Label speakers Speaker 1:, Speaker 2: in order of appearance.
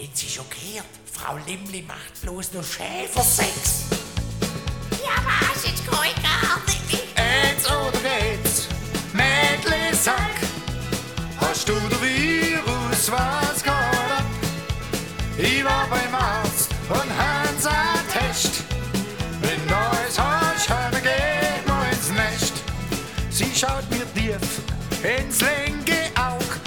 Speaker 1: Haben Sie schon gehört? Frau Limli macht bloß noch Schäfersex.
Speaker 2: Ja, was? Jetzt kann ich gar nicht mehr.
Speaker 3: Jetzt oder geht's? Mädlisack, hast du den Virus, was geht ab? Ich war beim Arzt und Hans einen Test. Wenn du es hast, dann geht man ins Nest. Sie schaut mir tief ins Leben